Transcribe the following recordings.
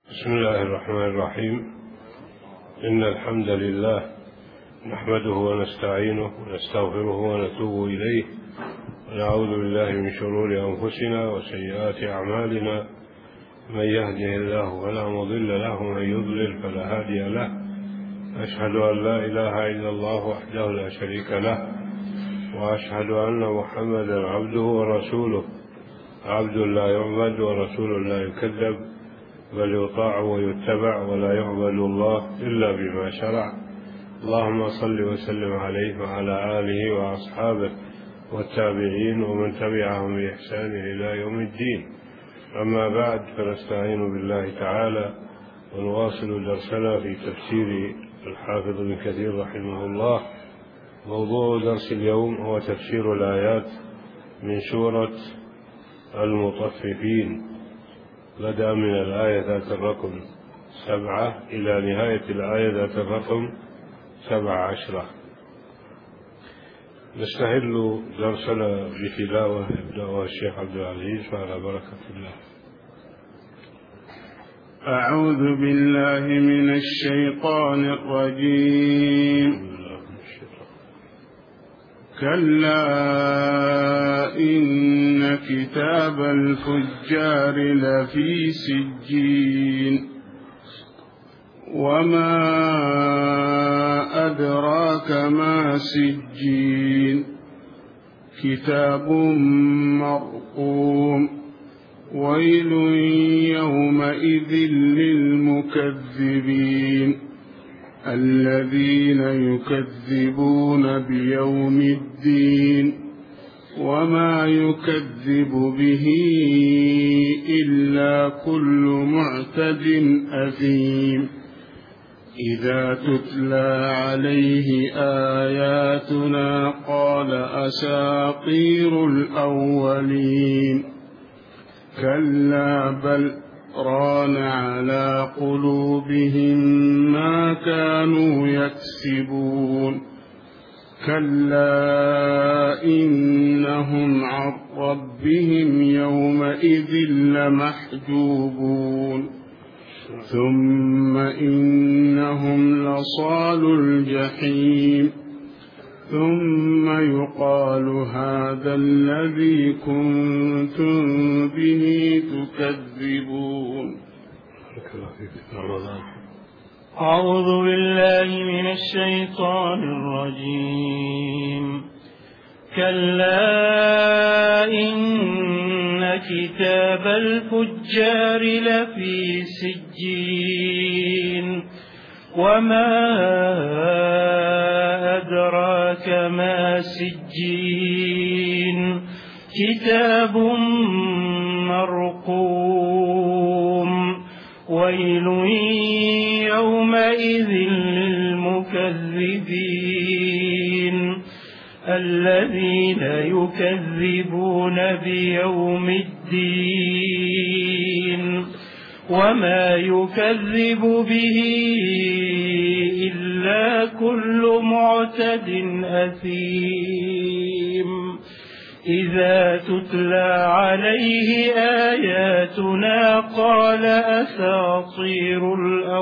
بسم الله الرحمن الرحيم. إن الحمد لله نحمده ونستعينه ونستغفره ونتوب إليه ونعوذ بالله من شرور أنفسنا وسيئات أعمالنا. من يهده الله فلا مضل له ومن يضلل فلا هادي له. أشهد أن لا إله إلا الله وحده لا شريك له، وأشهد أن محمدا عبده ورسوله، عبد لا يعبد ورسول لا يكذب، بل يطاع ويتبع ولا يعبد الله إلا بما شرع. اللهم صل وسلم عليه وعلى آله وأصحابه والتابعين ومن تبعهم بإحسان إلى يوم الدين. أما بعد، فنستعين بالله تعالى ونواصل درسنا في تفسير الحافظ ابن كثير رحمه الله. موضوع درس اليوم هو تفسير الآيات من سورة المطففين، بدأ من الآية ذات الرقم 7 إلى نهاية الآية ذات الرقم 17. نستهل درسنا بتلاوة يبدأها الشيخ عبد العزيز، فعلى بركة الله. أعوذ بالله من الشيطان الرجيم. كلا إن كتاب الفجار لفي سجين، وما أدراك ما سجين، كتاب مرقوم، ويل يومئذ للمكذبين الذين يكذبون بيوم الدين، وما يكذب به إلا كل معتد أثيم. إذا تتلى عليه آياتنا قال أساطير الأولين، كلا بل ران على قلوبهم ما كانوا يكسبون. كلا إنهم عن ربهم يومئذ لمحجوبون، ثم إنهم لصالو الجحيم، ثم يقال هذا الذي كنتم به تكذبون. أعوذ بالله من الشيطان الرجيم. كلا إن كتاب الفجار لفي سجين، وما أدراك ما سجين، كتاب مرقوم، ويل يومئذ للمكذبين الذين يكذبون بيوم الدين، وما يكذب به إلا كل معتد أثيم. إذا تتلى عليه آياتنا قال أساطير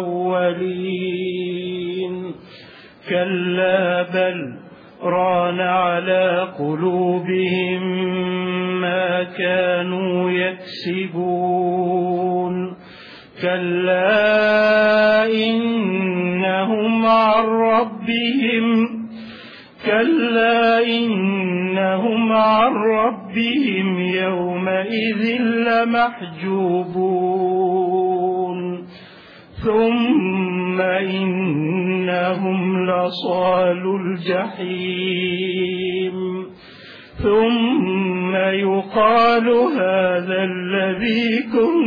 الأولين، كلا بل ران على قلوبهم ما كانوا يكسبون. كلا إنهم عن ربهم يومئذ لمحجوبون، ثم إنهم لصالو الجحيم، ثم يقال هذا الذي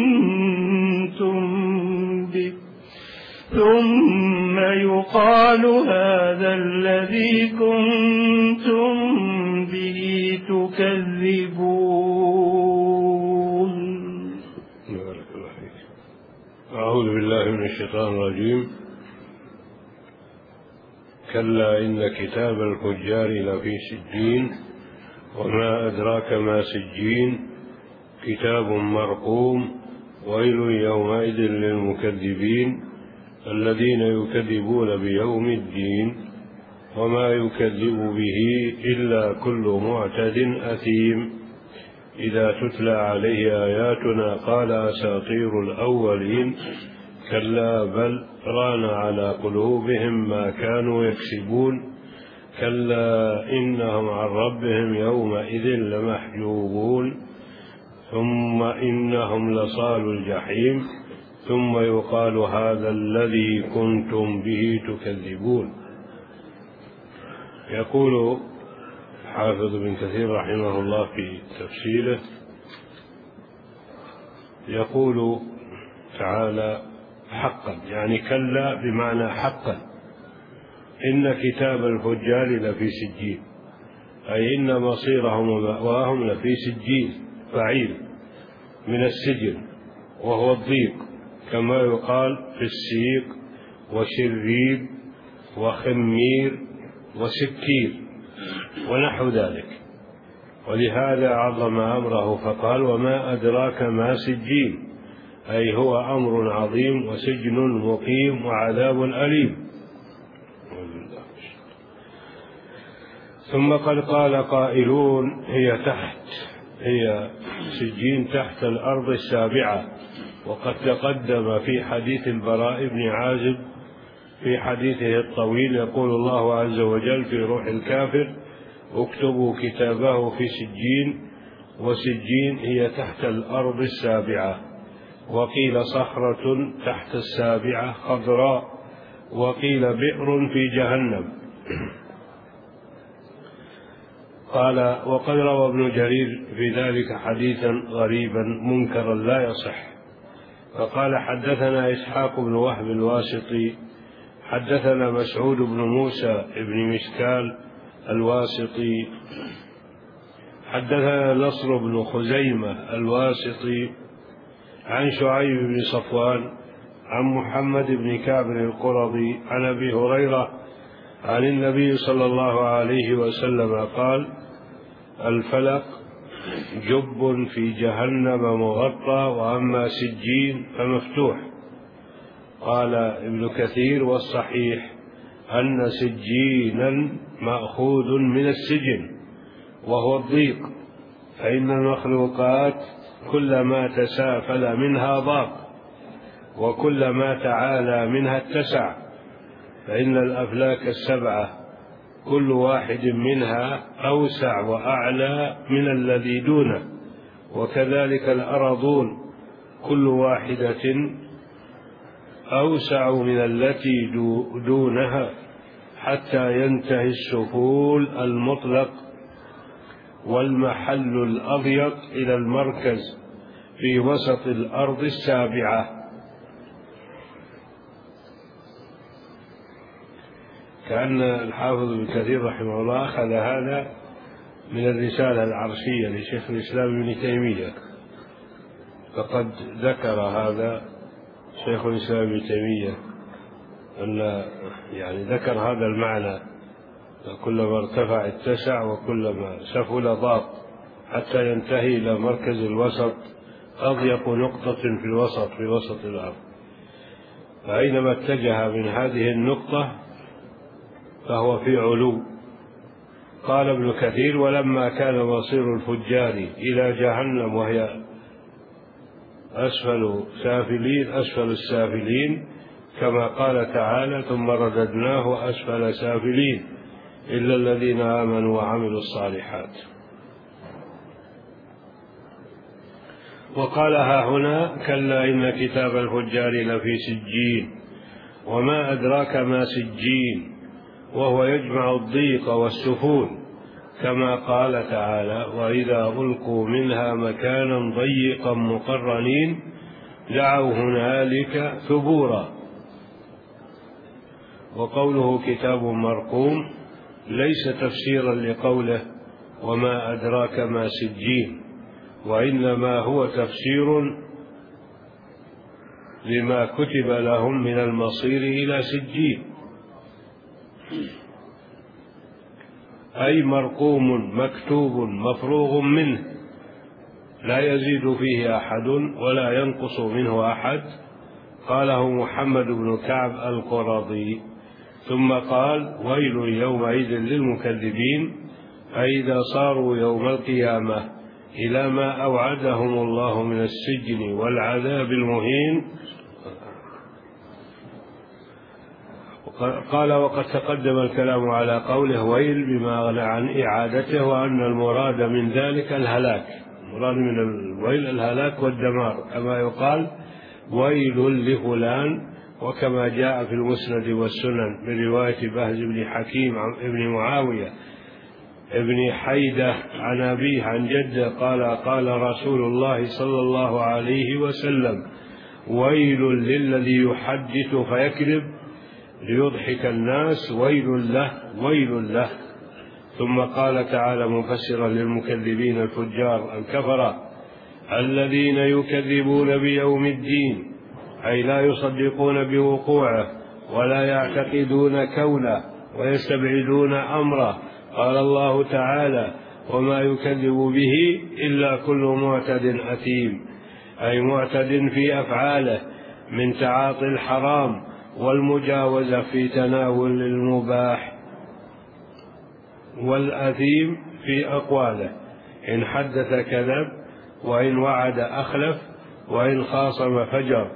كنتم به تكذبون. أعوذ بالله من الشيطان الرجيم. كلا إن كتاب الفجار لفي سجين، وما أدراك ما سجين، كتاب مرقوم، ويل يومئذ للمكذبين الذين يكذبون بيوم الدين وما يكذب به إلا كل معتد أثيم إذا تتلى عليه آياتنا قال أساطير الأولين كلا بل ران على قلوبهم ما كانوا يكسبون كلا إنهم عن ربهم يومئذ لمحجوبون ثم إنهم لصالوا الجحيم ثم يقال هذا الذي كنتم به تكذبون. يقول حافظ بن كثير رحمه الله في تفسيره يقول تعالى حقا، يعني كلا بمعنى حقا، إن كتاب الفجار لفي سجين، أي إن مصيرهم ومأواهم لفي سجين فعيل من السجن وهو الضيق، كما يقال في السيق وشرير وخمير وسكير ونحو ذلك. ولهذا عظم أمره فقال وما أدراك ما سجين، أي هو أمر عظيم وسجن مقيم وعذاب أليم. ثم قد قال قائلون هي سجين تحت الأرض السابعة، وقد تقدم في حديث البراء بن عازب في حديثه الطويل يقول الله عز وجل في روح الكافر اكتبوا كتابه في سجين، وسجين هي تحت الأرض السابعة، وقيل صخرة تحت السابعة خضراء، وقيل بئر في جهنم. قال وقد روى ابن جرير في ذلك حديثا غريبا منكرا لا يصح، فقال حدثنا إسحاق بن وهب الواسطي حدثنا مسعود بن موسى بن مشكال الواسطي حدثنا نصر بن خزيمة الواسطي عن شعيب بن صفوان عن محمد بن كعب القرظي عن أبي هريرة عن النبي صلى الله عليه وسلم قال الفلق جب في جهنم مغطى، وأما سجين فمفتوح. قال ابن كثير والصحيح أن سجينا مأخوذ من السجن وهو الضيق، فإن المخلوقات كلما تسافل منها ضاق، وكلما تعالى منها اتسع، فإن الأفلاك السبعة كل واحد منها أوسع وأعلى من الذي دونه، وكذلك الأرضون كل واحدة أوسع من التي دونها، حتى ينتهي السفول المطلق والمحل الأضيق إلى المركز في وسط الأرض السابعة. كأن الحافظ ابن كثير رحمه الله أخذ هذا من الرسالة العرشية لشيخ الإسلام ابن تيمية، فقد ذكر هذا شيخ الإسلام ابن تيمية أن ذكر هذا المعنى، كلما ارتفع اتسع وكلما سفل ضاق، حتى ينتهي إلى مركز الوسط أضيق نقطة في وسط الأرض، فأينما اتجه من هذه النقطة فهو في علو. قال ابن كثير ولما كان مصير الفجار إلى جهنم وهي أسفل السافلين كما قال تعالى ثم رددناه أسفل سافلين إلا الذين آمنوا وعملوا الصالحات. وقال ها هنا كلا إن كتاب الفجار لفي سجين، وما أدراك ما سجين، وهو يجمع الضيق والسفول، كما قال تعالى وإذا ألقوا منها مكانا ضيقا مقرنين دعوا هنالك ثبورا. وقوله كتاب مرقوم ليس تفسيرا لقوله وما أدراك ما سجين، وإنما هو تفسير لما كتب لهم من المصير إلى سجين، أي مرقوم مكتوب مفروغ منه لا يزيد فيه أحد ولا ينقص منه أحد. قاله محمد بن كعب القرظي. ثم قال: ويل يومئذ للمكذبين، فإذا صاروا يوم القيامة إلى ما أوعدهم الله من السجن والعذاب المهين. قال: وقد تقدم الكلام على قوله ويل بما أغنى عن إعادته، وأن المراد من ذلك الهلاك. المراد من الويل الهلاك والدمار، كما يقال ويل لفلان، وكما جاء في المسند والسنن من رواية بهز بن حكيم ابن معاوية ابن حيدة عن أبيه عن جده قال: قال رسول الله صلى الله عليه وسلم: ويل للذي يحدث فيكذب ليضحك الناس، ويل له ويل له. ثم قال تعالى مفسرا للمكذبين الفجار الكفرة الذين يكذبون بيوم الدين، أي لا يصدقون بوقوعه ولا يعتقدون كونه ويستبعدون أمره. قال الله تعالى: وما يكذب به إلا كل معتد أثيم، أي معتد في أفعاله من تعاطي الحرام والمجاوزة في تناول المباح، والأثيم في أقواله، إن حدث كذب، وإن وعد أخلف، وإن خاصم فجر.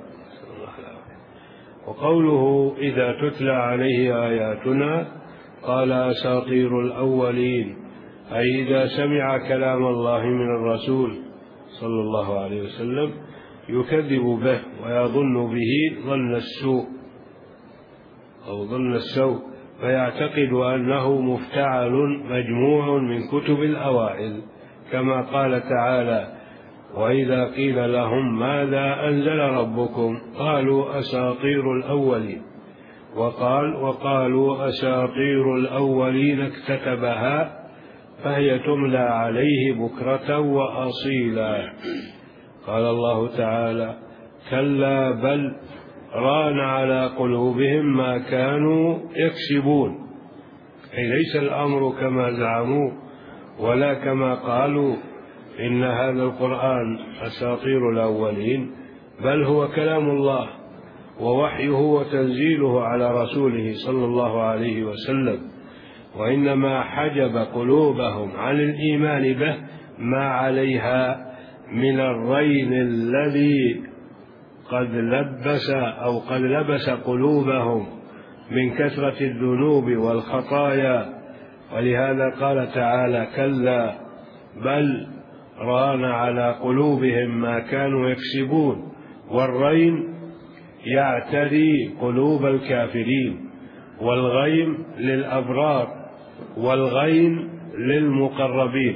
وقوله: إذا تتلى عليه آياتنا قال أساطير الأولين، أي إذا سمع كلام الله من الرسول صلى الله عليه وسلم يكذب به ويظن به ظن السوء أو ظن السوء، فيعتقد أنه مفتعل مجموع من كتب الأوائل، كما قال تعالى: وإذا قيل لهم ماذا أنزل ربكم قالوا أساطير الأولين. وقال: وقالوا أساطير الأولين اكتتبها فهي تملى عليه بكرة وأصيلا. قال الله تعالى: كلا بل ران على قلوبهم ما كانوا يكسبون، أي ليس الأمر كما زعموا ولا كما قالوا إن هذا القرآن أساطير الأولين، بل هو كلام الله ووحيه وتنزيله على رسوله صلى الله عليه وسلم، وإنما حجب قلوبهم عن الإيمان به ما عليها من الرين الذي قد لبس قلوبهم من كثرة الذنوب والخطايا. ولهذا قال تعالى: كلا بل ران على قلوبهم ما كانوا يكسبون. والرين يعتري قلوب الكافرين، والغيم للأبرار، والغين للمقربين.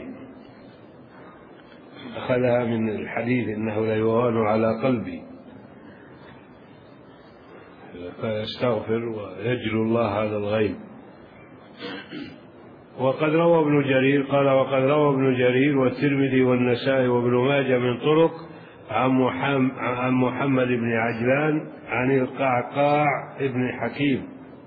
أخذها من الحديث: إنه ليغان على قلبي، فيستغفر ويجلو الله هذا الغيم. وقد روى ابن جرير قال: وقد روى ابن جرير والترمذي والنسائي وابن ماجه من طرق عن محمد بن عجلان عن القعقاع بن حكيم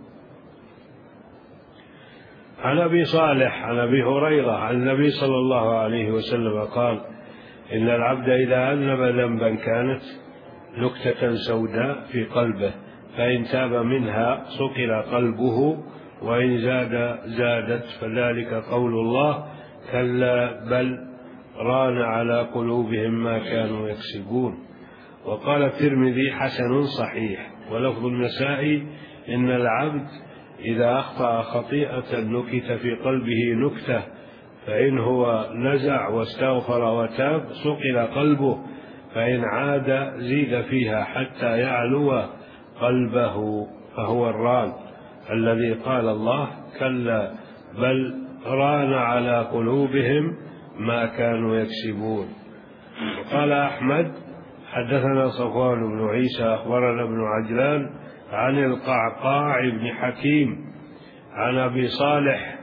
عن أبي صالح عن أبي هريرة عن النبي صلى الله عليه وسلم قال: إن العبد إذا أذنب ذنبا كانت نكتة سوداء في قلبه، فإن تاب منها صقل قلبه، وإن زادت، فذلك قول الله: كلا بل ران على قلوبهم ما كانوا يكسبون. وقال الترمذي: حسن صحيح. ولفظ النسائي: إن العبد إذا أخطأ خطيئة نكت في قلبه نكتة، فإن هو نزع واستغفر وتاب صقل قلبه، فإن عاد زيد فيها حتى يعلو قلبه، فهو الران الذي قال الله: كلا بل ران على قلوبهم ما كانوا يكسبون. وقال أحمد: حدثنا صفوان بن عيسى أخبرنا ابن عجلان عن القعقاع بن حكيم عن أبي صالح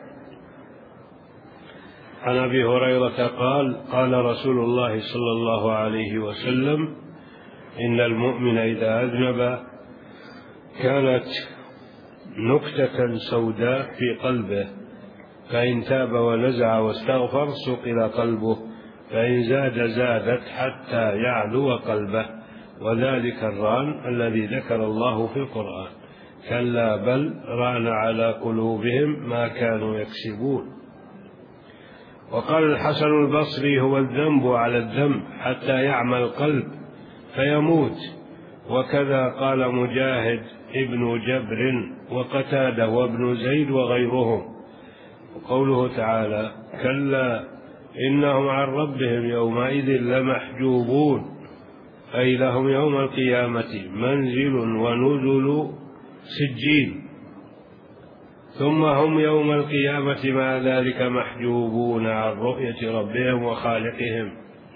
عن أبي هريرة قال: قال رسول الله صلى الله عليه وسلم: إن المؤمن إذا أذنب كانت نكتة سوداء في قلبه، فإن تاب ونزع واستغفر صقل قلبه، فإن زاد زادت حتى يعلو قلبه، وذلك الران الذي ذكر الله في القرآن. كلا بل ران على قلوبهم ما كانوا يكسبون. وقال الحسن البصري: هو الذنب على الذنب حتى يعمى القلب فيموت. وكذا قال مجاهد ابن جبر وقتادة وابن زيد وغيرهم. وقوله تعالى: كلا إنهم عن ربهم يومئذ لمحجوبون، أي لهم يوم القيامة منزل ونزل سجين، ثم هم يوم القيامة مع ذلك محجوبون عن رؤية ربهم وخالقهم.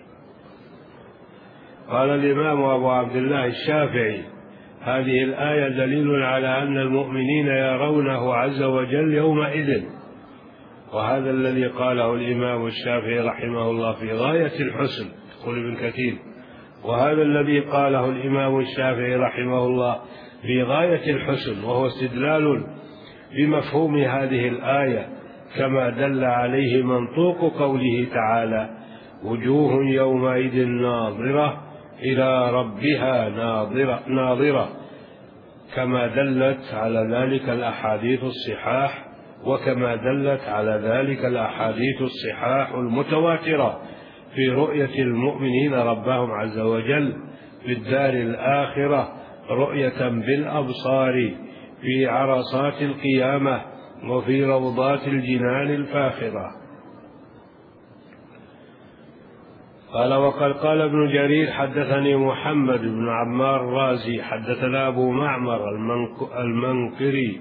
قال الإمام أبو عبد الله الشافعي: هذه الآية دليل على أن المؤمنين يرونه عز وجل يومئذ. وهذا الذي قاله الإمام الشافعي رحمه الله في غاية الحسن، يقول ابن كثير: وهذا الذي قاله الإمام الشافعي رحمه الله في غاية الحسن، وهو استدلال بمفهوم هذه الآية، كما دل عليه منطوق قوله تعالى: وجوه يومئذ ناظرة إلى ربها ناظرة، كما دلت على ذلك الأحاديث الصحاح، وكما دلت على ذلك الأحاديث الصحاح المتواترة في رؤية المؤمنين ربهم عز وجل في الدار الآخرة رؤية بالأبصار في عرصات القيامة وفي روضات الجنان الفاخرة. قال: وقد قال ابن جرير: حدثني محمد بن عمار الرازي حدثنا أبو معمر المنقري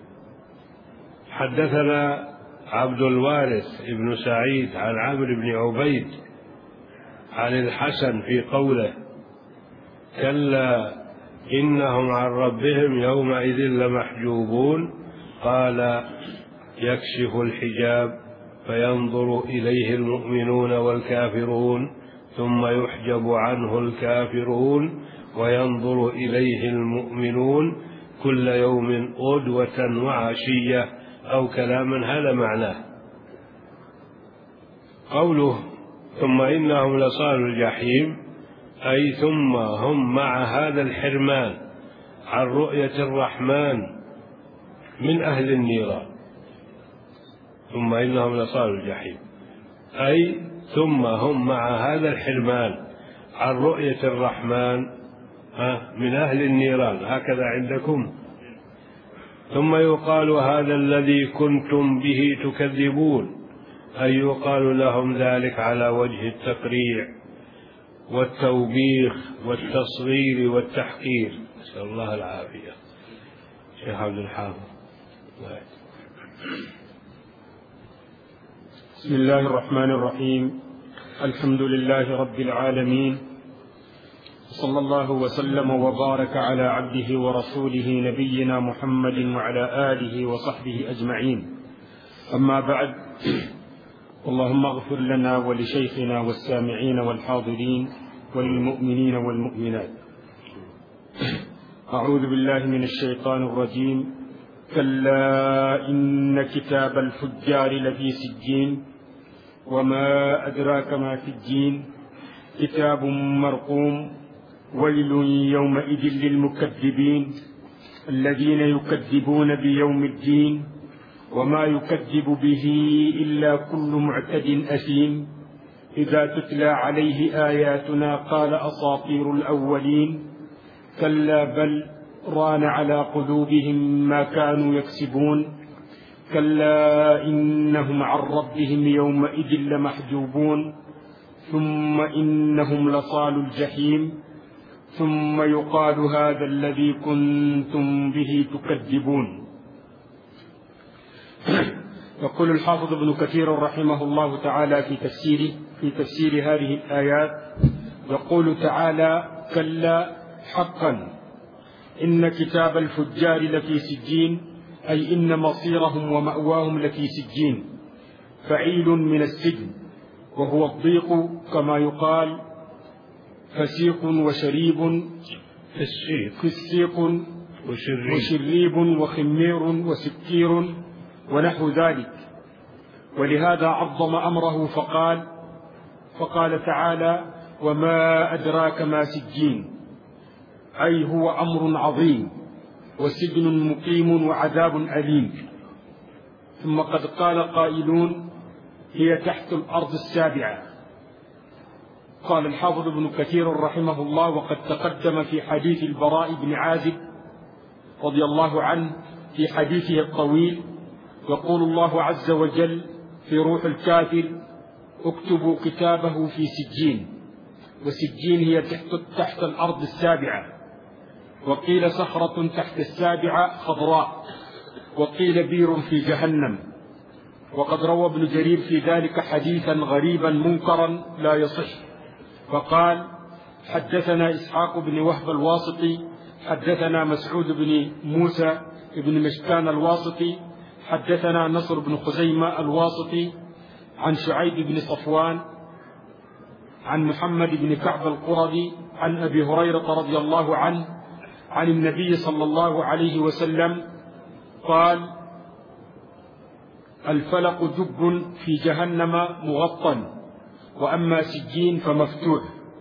حدثنا عبد الوارث بن سعيد عن عمرو بن عبيد عن الحسن في قوله: كلا إنهم عن ربهم يومئذ لمحجوبون، قال: يكشف الحجاب فينظر إليه المؤمنون والكافرون، ثم يحجب عنه الكافرون وينظر إليه المؤمنون كل يوم غدوة وعشية، أو كلاما هذا معناه. قوله: ثم إنهم لصالوا الجحيم، أي ثم هم مع هذا الحرمان عن رؤية الرحمن من أهل النيران. ثم إنهم لصالوا الجحيم، أي ثم هم مع هذا الحرمان عن رؤية الرحمن من أهل النيران، هكذا عندكم. ثم يقال: هذا الذي كنتم به تكذبون، أي يقال لهم ذلك على وجه التقريع والتوبيخ والتصغير والتحقير، نسأل الله العافية. شيخ عبد الحافظ. بسم الله الرحمن الرحيم. الحمد لله رب العالمين، صلى الله وسلم وبارك على عبده ورسوله نبينا محمد وعلى آله وصحبه أجمعين. أما بعد، اللهم اغفر لنا ولشيخنا والسامعين والحاضرين وللمؤمنين والمؤمنات. أعوذ بالله من الشيطان الرجيم. كلا إن كتاب الفجار لفي سجين، وما أدراك ما سجين، كتاب مرقوم، ويل يومئذ للمكذبين الذين يكذبون بيوم الدين، وما يكذب به إلا كل معتد أثيم، إذا تتلى عليه آياتنا قال أساطير الأولين، كلا بل ران على قلوبهم ما كانوا يكسبون، كلا إنهم عن ربهم يومئذ لمحجوبون، ثم إنهم لصالوا الجحيم، ثم يقال: هذا الذي كنتم به تكذبون. يقول الحافظ ابن كثير رحمه الله تعالى في تفسير هذه الآيات، يقول تعالى: كلا حقا إن كتاب الفجار لفي سجين، أي إن مصيرهم ومأواهم لفي سجين، فعيل من السجن، وهو الضيق كما يقال، فسيق وشريب، فسيق وشريب وخمير وسكير ونحو ذلك. ولهذا عظم أمره فقال: فقال تعالى: وما أدراك ما سجين، أي هو أمر عظيم وسجن مقيم وعذاب أليم. ثم قد قال قائلون: هي تحت الأرض السابعة. قال الحافظ ابن كثير رحمه الله: وقد تقدم في حديث البراء بن عازب رضي الله عنه في حديثه الطويل، يقول الله عز وجل في روح الكافر: اكتبوا كتابه في سجين. وسجين هي تحت الأرض السابعة، وقيل صخرة تحت السابعة خضراء، وقيل بير في جهنم. وقد روى ابن جرير في ذلك حديثا غريبا منكرا لا يصح، فقال: حدثنا إسحاق بن وهب الواسطي حدثنا مسعود بن موسى بن مشكان الواسطي حدثنا نصر بن خزيمة الواسطي عن شعيب بن صفوان عن محمد بن كعب القرظي عن أبي هريرة رضي الله عنه عن النبي صلى الله عليه وسلم قال: الفلق جب في جهنم مغطى، وأما سجين فمفتوح.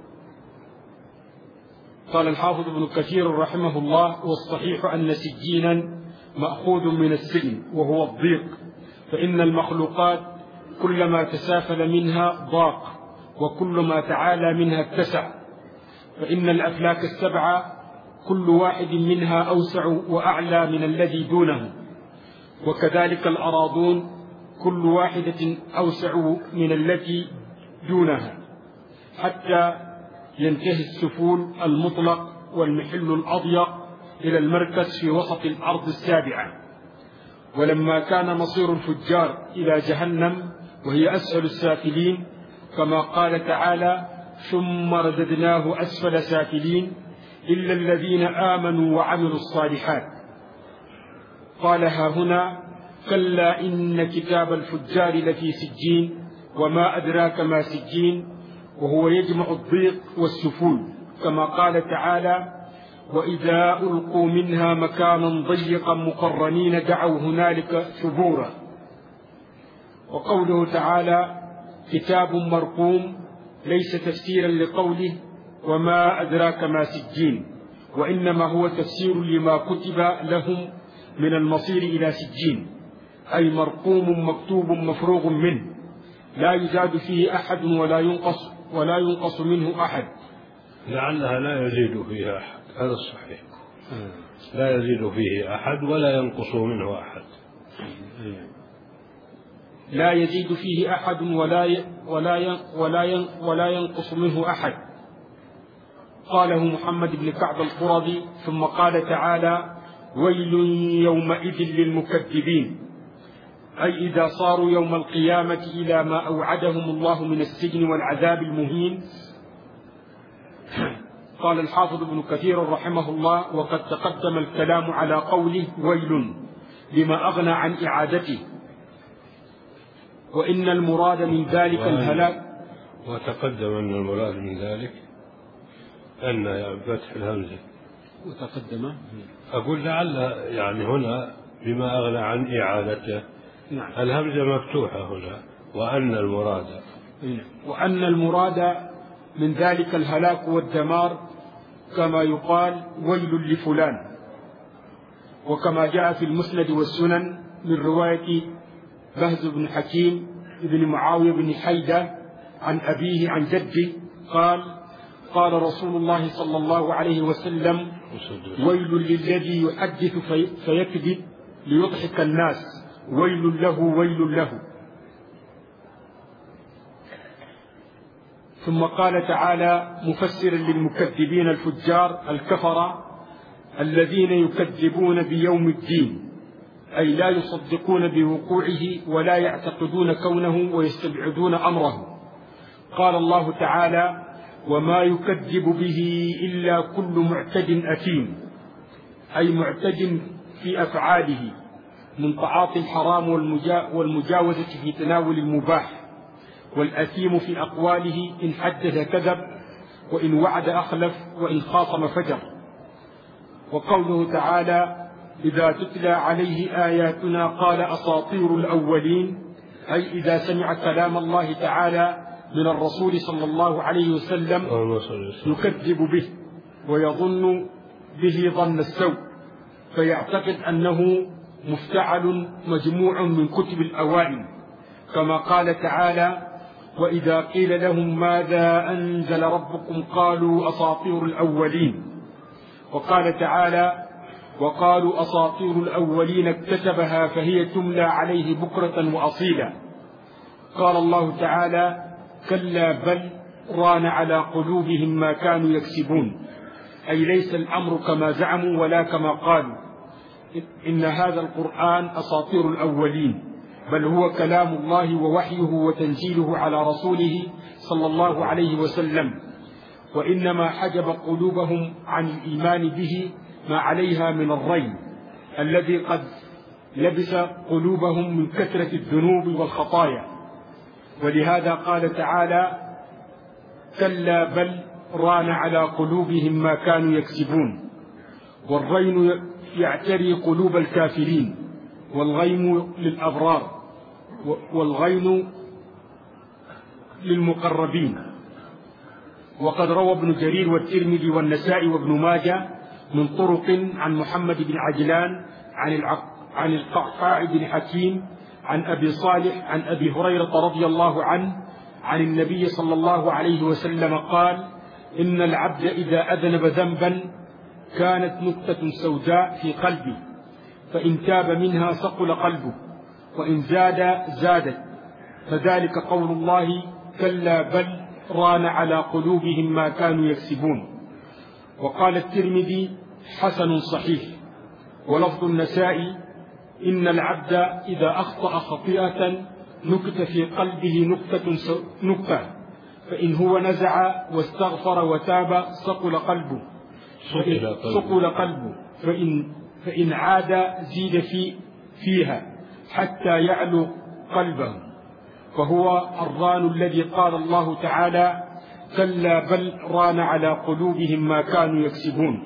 قال الحافظ ابن كثير رحمه الله: والصحيح أن سجينا مأخوذ من السجن وهو الضيق، فإن المخلوقات كلما تسافل منها ضاق، وكلما تعالى منها اتسع. فإن الأفلاك السبعة كل واحد منها أوسع وأعلى من الذي دونه، وكذلك الأراضون كل واحدة أوسع من التي دونها، حتى ينتهي السفول المطلق والمحل الأضيق إلى المركز في وسط الأرض السابعة. ولما كان مصير الفجار إلى جهنم وهي أسفل السافلين، كما قال تعالى: ثم رددناه أسفل سافلين إلا الذين آمنوا وعملوا الصالحات. قال: ها هنا: كلا إن كتاب الفجار لفي سجين، وما أدراك ما سجين، وهو يجمع الضيق والسفول، كما قال تعالى: وإذا ألقوا منها مكانا ضيقا مقرنين دعوا هنالك ثبورا. وقوله تعالى: كتاب مرقوم ليس تفسيرا لقوله وما أدراك ما سجين، وإنما هو تفسير لما كتب لهم من المصير إلى سجين، أي مرقوم مكتوب مفروغ منه، لا يزاد فيه أحد ولا ينقص منه أحد. لعلها لا يزيد فيها أحد، هذا الصحيح، لا يزيد فيه أحد ولا ينقص منه أحد. لا يزيد فيه أحد ولا ينقص منه أحد. قاله محمد بن كعب القرظي. ثم قال تعالى: ويل يومئذ للمكذبين، أي إذا صاروا يوم القيامة إلى ما أوعدهم الله من السجن والعذاب المهين. قال الحافظ ابن كثير رحمه الله: وقد تقدم الكلام على قوله ويل لما أغنى عن إعادته، وإن المراد من ذلك الهلاك. وتقدم أن المراد من ذلك أن فتح الهمزة. وتقدم أقول لعل يعني هنا بما أغنى عن إعادته. نعم. الهمزة مفتوحة هنا، وأن المراد من ذلك الهلاك والدمار، كما يقال ويل لفلان. وكما جاء في المسند والسنن من رواية بهز بن حكيم بن معاوية بن حيدة عن أبيه عن جده قال: قال رسول الله صلى الله عليه وسلم: ويل للذي يحدث فيكذب ليضحك الناس، ويل له ويل له. ثم قال تعالى مفسرا للمكذبين الفجار الكفرة الذين يكذبون بيوم الدين، أي لا يصدقون بوقوعه ولا يعتقدون كونه ويستبعدون أمره. قال الله تعالى: وما يكذب به إلا كل معتد أثيم، أي معتد في أفعاله من تعاطي الحرام والمجاوزة في تناول المباح، والأثيم في أقواله إن حدث كذب، وإن وعد أخلف، وإن خاصم فجر. وقوله تعالى: إذا تتلى عليه آياتنا قال أساطير الأولين، أي إذا سمع كلام الله تعالى من الرسول صلى الله عليه وسلم يكذب به ويظن به ظن السوء، فيعتقد أنه مفتعل مجموع من كتب الأوائل، كما قال تعالى: وإذا قيل لهم ماذا أنزل ربكم قالوا أساطير الأولين. وقال تعالى: وقالوا أساطير الأولين اكتتبها فهي تملى عليه بكرة وأصيلا. قال الله تعالى: كلا بل ران على قلوبهم ما كانوا يكسبون، أي ليس الأمر كما زعموا ولا كما قالوا إن هذا القرآن أساطير الأولين، بل هو كلام الله ووحيه وتنزيله على رسوله صلى الله عليه وسلم، وإنما حجب قلوبهم عن الإيمان به ما عليها من الرين الذي قد لبس قلوبهم من كثرة الذنوب والخطايا. ولهذا قال تعالى: كلا بل ران على قلوبهم ما كانوا يكسبون. والرين يعتري قلوب الكافرين، والغيم للأبرار، والغين للمقربين. وقد روى ابن جرير والترمذي والنسائي وابن ماجه من طرق عن محمد بن عجلان عن القعقاع بن حكيم عن أبي صالح عن أبي هريرة رضي الله عنه عن النبي صلى الله عليه وسلم قال: إن العبد إذا أذنب ذنبا كانت نكتة سوداء في قلبه، فإن تاب منها صقل قلبه، وإن زادت، فذلك قول الله: كلا بل ران على قلوبهم ما كانوا يكسبون. وقال الترمذي: حسن صحيح. ولفظ النسائي: إن العبد إذا أخطأ خطيئة نكت في قلبه نكتة، فإن هو نزع واستغفر وتاب صقل قلبه، فإن عاد زيد فيها حتى يعلو قلبه، فهو الران الذي قال الله تعالى: كلا بل ران على قلوبهم ما كانوا يكسبون.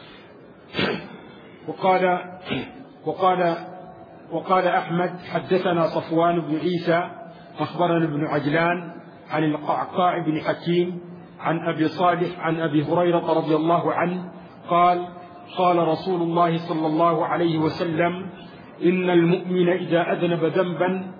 وقال أحمد: حدثنا صفوان بن عيسى أخبرنا ابن عجلان عن القعقاع بن حكيم عن أبي صالح عن أبي هريرة رضي الله عنه قال: قال رسول الله صلى الله عليه وسلم: إن المؤمن إذا أذنب ذنبا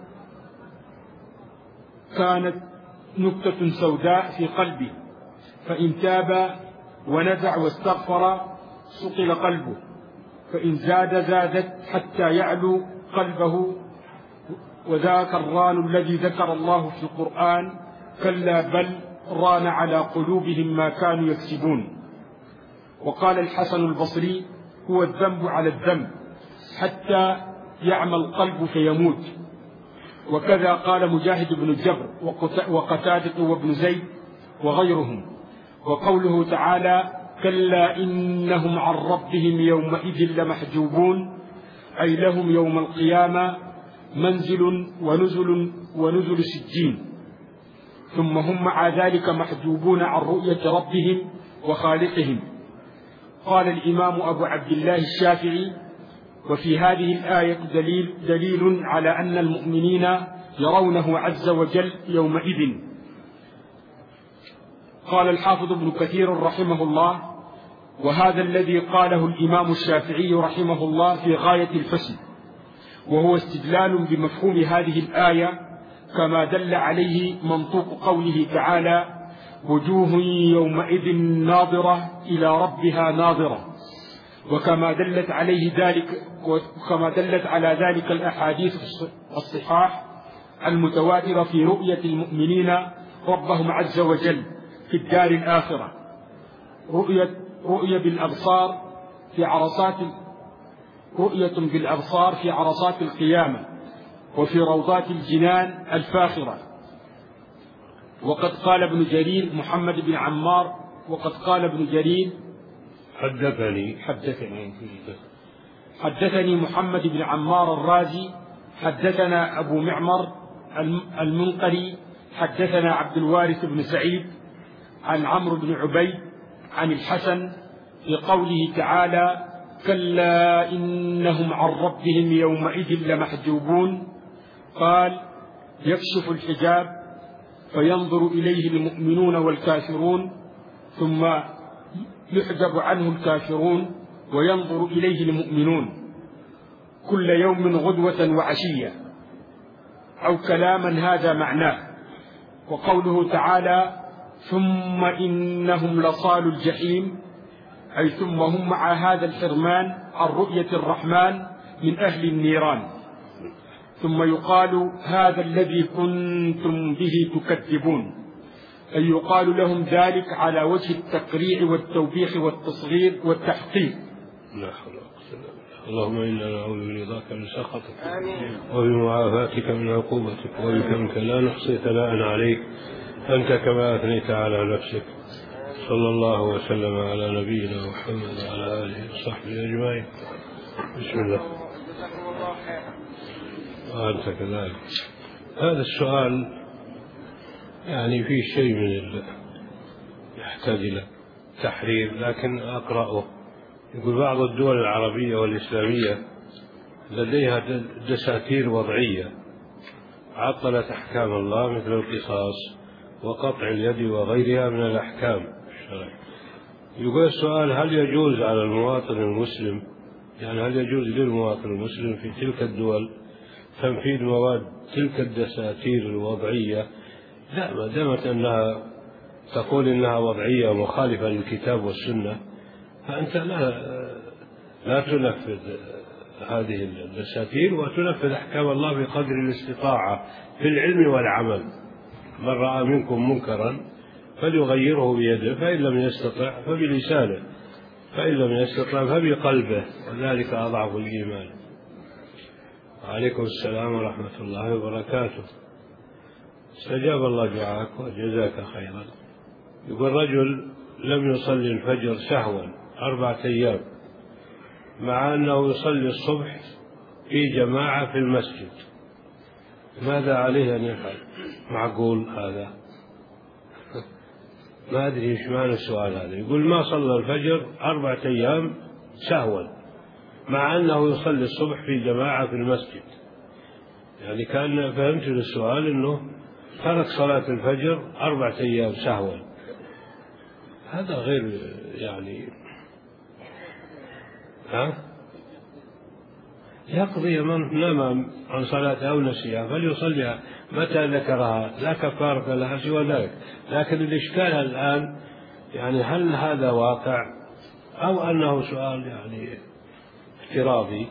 كانت نكتة سوداء في قلبه، فإن تاب ونزع واستغفر صقل قلبه، فإن زادت حتى يعلو قلبه. وذاك الران الذي ذكر الله في القرآن: كلا بل ران على قلوبهم ما كانوا يكسبون. وقال الحسن البصري: هو الذنب على الذنب حتى يعمى القلب فيموت. وكذا قال مجاهد بن جبر وقتادة وابن زيد وغيرهم. وقوله تعالى: كلا إنهم عن ربهم يومئذ لمحجوبون، أي لهم يوم القيامة منزل ونزل سجين، ثم هم مع ذلك محجوبون عن رؤية ربهم وخالقهم. قال الإمام أبو عبد الله الشافعي: وفي هذه الآية دليل على أن المؤمنين يرونه عز وجل يومئذ. قال الحافظ ابن كثير رحمه الله: وهذا الذي قاله الإمام الشافعي رحمه الله في غاية الحسن، وهو استدلال بمفهوم هذه الآية، كما دل عليه منطوق قوله تعالى: وجوه يومئذ ناظرة إلى ربها ناظرة، وكما دلت على ذلك الأحاديث الصحاح المتواترة في رؤية المؤمنين ربهم عز وجل في الدار الآخرة، رؤية بالأبصار في عرصات القيامة وفي روضات الجنان الفاخرة. وقد قال ابن جرير محمد بن عمار وقد قال ابن جرير حدثني محمد بن عمار الرازي حدثنا أبو معمر المنقري حدثنا عبد الوارث بن سعيد عن عمرو بن عبيد عن الحسن في قوله تعالى: كلا إنهم عن ربهم يومئذ لمحجوبون، قال: يكشف الحجاب فينظر إليه المؤمنون والكافرون، ثم يحجب عنه الكافرون وينظر إليه المؤمنون كل يوم غدوة وعشية، أو كلاما هذا معناه. وقوله تعالى ثم إنهم لصالوا الجحيم، أي ثم هم مع هذا الحرمان عن رؤية الرحمن من أهل النيران. ثم يقال هذا الذي كنتم به تكذبون، أي يقال لهم ذلك على وجه التقريع والتوبيخ والتصغير والتحقيق. اللهم إنا نعوذ برضاك من سخطك وبمعافاتك من عقوبتك، وبك منك لا نحصي ثناء عليك أنت كما أثنيت على نفسك. صلى الله وسلم على نبينا محمد وعلى آله وصحبه أجمعين. بسم الله. وأنت كذلك. هذا السؤال يعني فيه شيء من يحتاج إلى تحرير، لكن أقرأه. يقول بعض الدول العربية والإسلامية لديها دساتير وضعية عطلت أحكام الله مثل القصاص وقطع اليد وغيرها من الأحكام الشرعية. يقول السؤال: هل يجوز على المواطن المسلم، يعني هل يجوز للمواطن المسلم في تلك الدول تنفيذ مواد تلك الدساتير الوضعية؟ لا، ما دامت أنها تقول إنها وضعية مخالفة للكتاب والسنة، فأنت لا تنفذ هذه الدساتير، وتنفذ أحكام الله بقدر الاستطاعة في العلم والعمل. من رأى منكم منكرا فليغيره بيده، فإن لم يستطع فبلسانه، فإن لم يستطع فبقلبه، وذلك أضعف الإيمان. وعليكم السلام ورحمة الله وبركاته. استجاب الله دعاءك وجزاك خيرا. يقول: رجل لم يصلي الفجر سهوا 4 أيام، مع أنه يصلي الصبح في جماعة في المسجد، ماذا عليه أن يفعل؟ معقول هذا؟ ما أدري إيش معنى السؤال هذا. يقول: ما صلى الفجر 4 أيام سهوا، مع أنه يصلي الصبح في جماعة في المسجد. يعني كان فهمت السؤال أنه ترك صلاة الفجر 4 أيام سهوا. هذا غير يعني يقضي من نام عن صلاة أو نسيها فليصليها متى ذكرها، لا كفارة لها سوى ذلك. لكن الإشكال الآن يعني هل هذا واقع أو أنه سؤال يعني افتراضي؟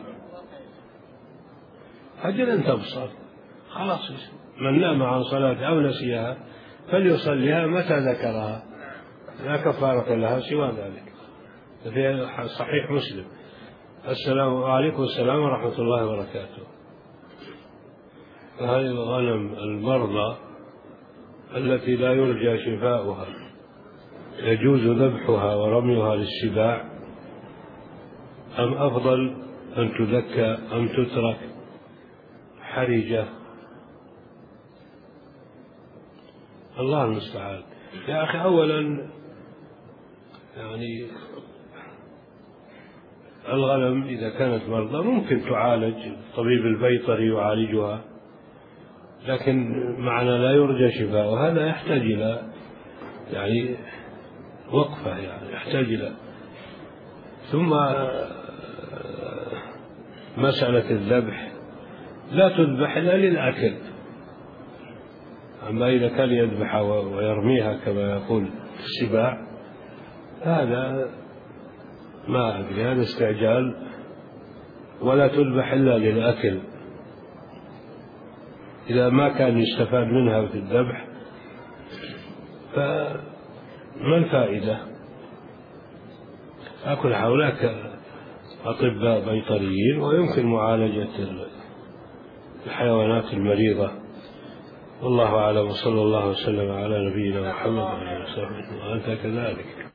أجل أن تبصر، خلاص من نام عن صلاة أو نسيها فليصليها متى ذكرها، لا كفارة لها سوى ذلك. في صحيح مسلم. السلام عليكم. السلام ورحمة الله وبركاته. هذه الغنم المرضى التي لا يرجى شفاؤها يجوز ذبحها ورميها للسباع، أم أفضل أن تذكى أم تترك حرجة؟ الله المستعان. يا أخي، أولا يعني الغنم إذا كانت مرضى ممكن تعالج، الطبيب البيطري يعالجها، لكن معنى لا يرجى شفاء، وهذا يحتاج إلى يعني وقفة، يعني يحتاج إلى. ثم مسألة الذبح لا تذبح إلا للأكل، أما إذا كان يذبحها ويرميها كما يقول السباع هذا ما أدري، هذا استعجال، ولا تذبح إلا للأكل. إذا ما كان يستفاد منها في الذبح فما الفائدة؟ أكل هؤلاء أطباء بيطريين ويمكن معالجة الحيوانات المريضة. والله أعلم، وصلى الله وسلم على نبينا محمد وعلى آله وصحبه، وأنت كذلك.